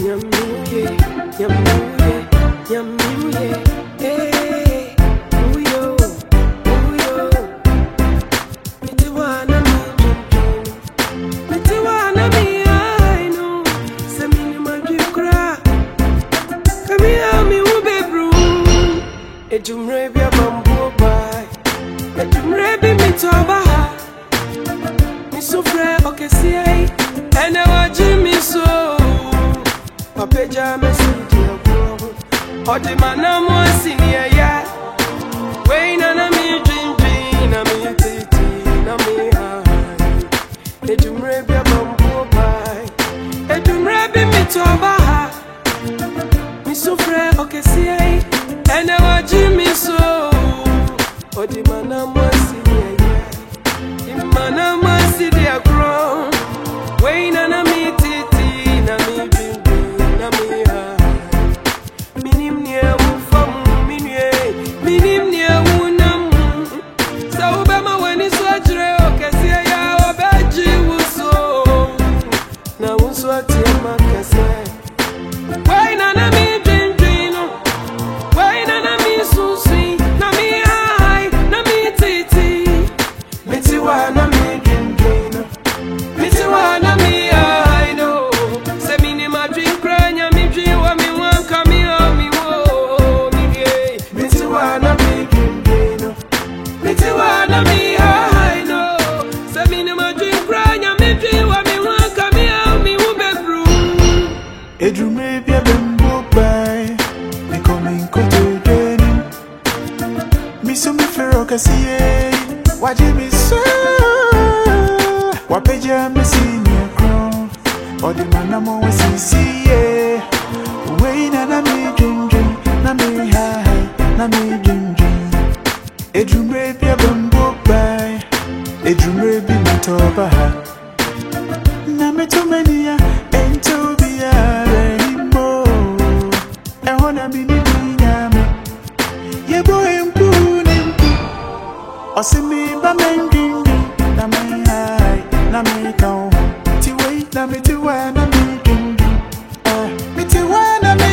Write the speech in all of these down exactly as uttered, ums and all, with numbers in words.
Nyamuye, nyamuye, nyamuye, eh, uyo, uyo. Mitiwana mi dream, mitiwana mi I know. Se mini ma dream kra, come here me ube bro. Ejumre bi abambo bai, ejumre bi mitoba. Mi sufre okesiye, ene waji mi so. Papeja mesidi agro, odi manamu asinia ya. Weina na mi dream dream, na mi titi, na mi high. Ejumre bi abambo bai, ejumre bi mitoba. Mi sufre okesiye, ene waji mi so. Odi manamu asinia ya, di manamu asidi agro. Weina na mi titi, na mi dream. Minim ni ufam minye, minim ni unam. Sa ubema weni swajre okesiya ya obeji wuso. Na wuso atie makase. Waina na mi dream dream, waina na mi susi, na mi high, na mi titi. Mitiwa na mi dream dream, mitiwa na mi high no. Se minima dream kranya mi dream wa mi wanka mi. Mitiwana mi I know. Se mini ma dream kranya mi dream wa mi wanka mi au mi ube bro. Ejumre bi abembo bai, mi komi nkote deni. Mi so mi fero kasiye, waji mi so. Wapeja mi sinya kron, odi manamo wa sisiye. Weina na mi dream dream, na mi high, na mi dream dream. Ejumre bi abembo bai, ejumre bi mitoba ha. Na metomania ento bi arimo. Ehona mi ni nyame. Yebo empu nimpu. Osimi ba mendindi, na me hai, na me kawo. Ti wei na me ti wa na me dindi. Ah, me ti wa na me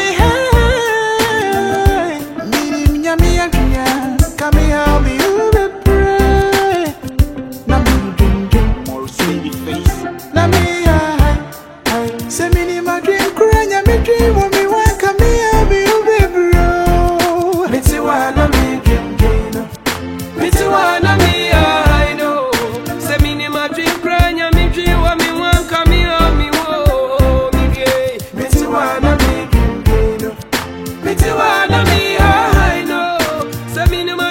hai. Mi nyame yaknya. Come here, me ube pray. Na me dream dream, more sweet face. Na me high, high. Se mini ma dream kranya me dream when me want. Come here, me ube bro. Mitiwa na mi dream dream, mitiwa na mi I know. Se mini ma dream kranya me dream wa mi want. Come here, me wo mi gay. Mitiwa na mi dream dream, mitiwa na mi I know. Se mini ma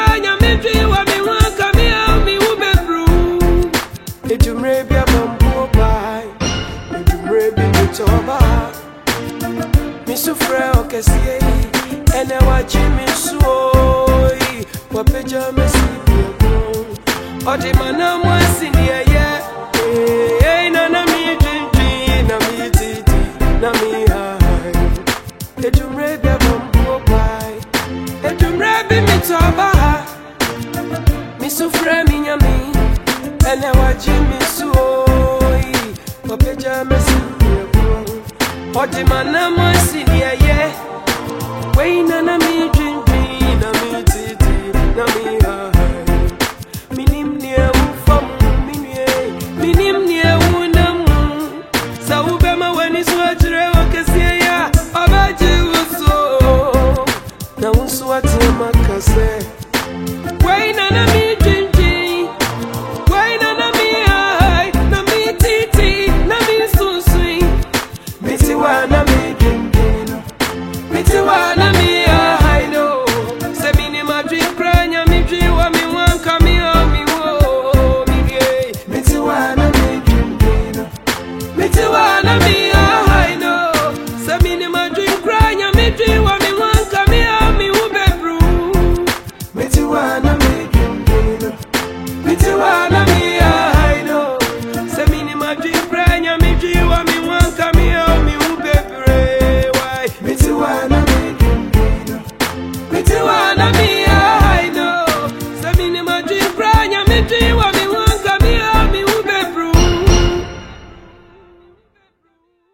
ejumre bi abambo bai, ejumre bi mitoba. Mi sufre okesiye, ene waji mi suoi. Wapeja mesidi agro, odi manamu asinia ya. Eh, na na mi dream, na mi titi, na mi high. Ejumre bi abambo bai, ejumre bi mitoba. Mi sufre mi nyami, ene waji mi suoi. Wapeja mesidi agro, odi manamu asinia ye. Weina na mi dream dream, na mi titi, na mi high. Minim ni ufam minye, minim ni unam. Sa ubema weni swajre okesiya ya obeji wuso. Na wuso atie makase. Weina na mi dream dream, weina na mi high, na mi titi, na mi susi. Mitiwa na mi dream dream, mitiwa na mi high no. Se mini ma dream kranya mi dream wa mi wanka mi au mi wo mi gay. Mitiwa na mi dream dream, mitiwa na mi high no. Se mini ma dream kranya mi dream wa mi wanka mi au mi ube bro. Mitiwa na mi dream dream, mitiwa na mi high no. Se mini ma dream kranya mi dream wa mi wanka mi au mi ube bro. Why? Mitiwa na mi dream dream, mitiwa na mi high no. Se mini ma dream kranya mi dream wa mi wanka mi au mi ube bro.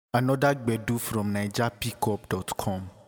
Another Gbedu from Niger Pickup dot com.